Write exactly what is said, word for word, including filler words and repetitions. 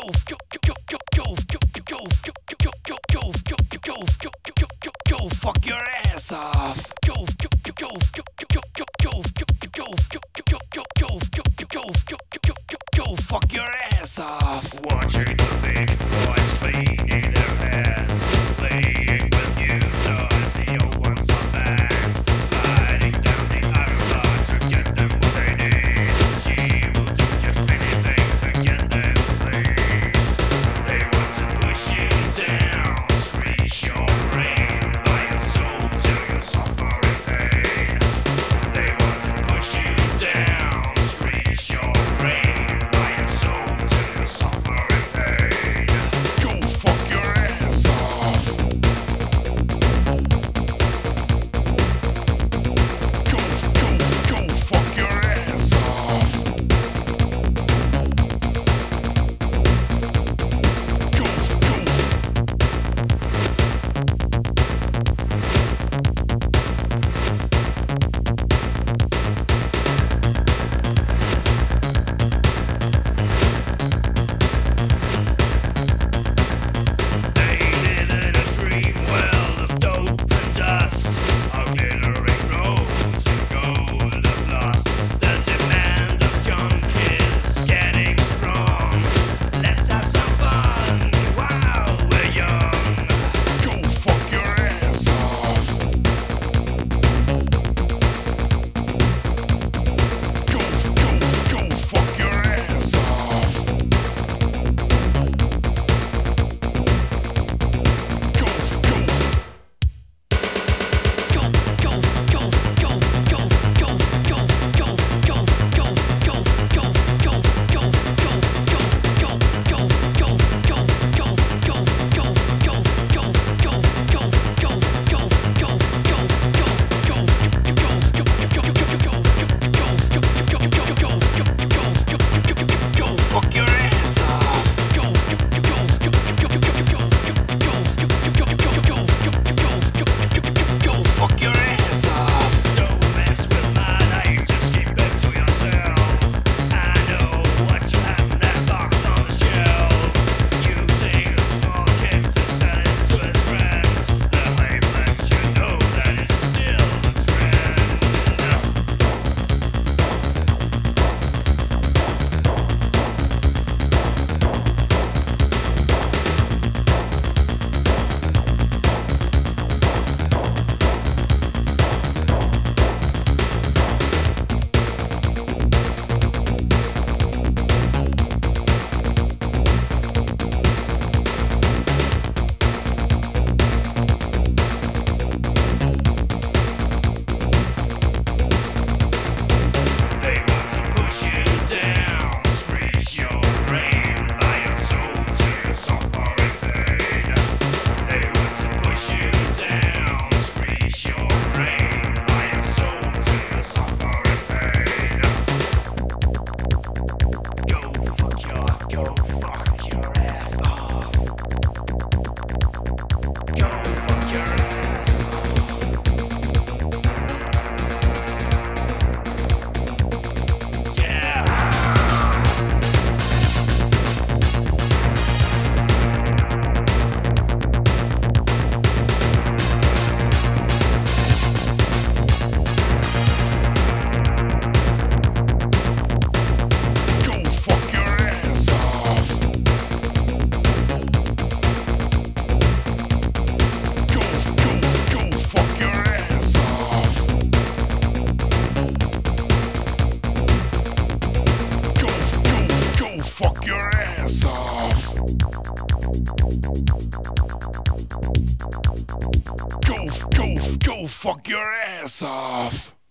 Go fuck your ass off. Go go go go go go go go go go go go fuck your ass off. Watching the big boys cleaning their hands, playing with new toys, the old ones are back, sliding down the aisle to get them what they need. She will do just anything to get them pleased. They want to push you down, squeeze your brain, buy your soul till you suffer in pain. They want to push you down, squeeze your brain, buy your soul till you suffer in pain. Go fuck your ass off. Go go go fuck your ass off. Go go. They live in a dream world of dope and dust, of glittering rose and gold of lust. The demand of young kids getting strong. Let's have some fun while we're young. Go fuck your ass off. Go go go fuck your ass off. Go go. Go go go go go go go go go go go go go go fuck your ass off. Go fuck your ass off. Don't mess with my life, just keep it to yourself. I know what you have in that box on the shelf. Using a small kid to sell it to his friends. The hype lets you know that it's still a trend. They want to push you down, squeeze your brain, buy your soul till you suffer in pain. They want to push you down, squeeze your brain, buy your soul till you suffer in pain. Go fuck your, go fuck your ass off. Go fuck your ass off. Yeah. Go fuck your ass off. Go go go fuck your ass off. Go go go fuck your ass off. Go go go fuck your ass off.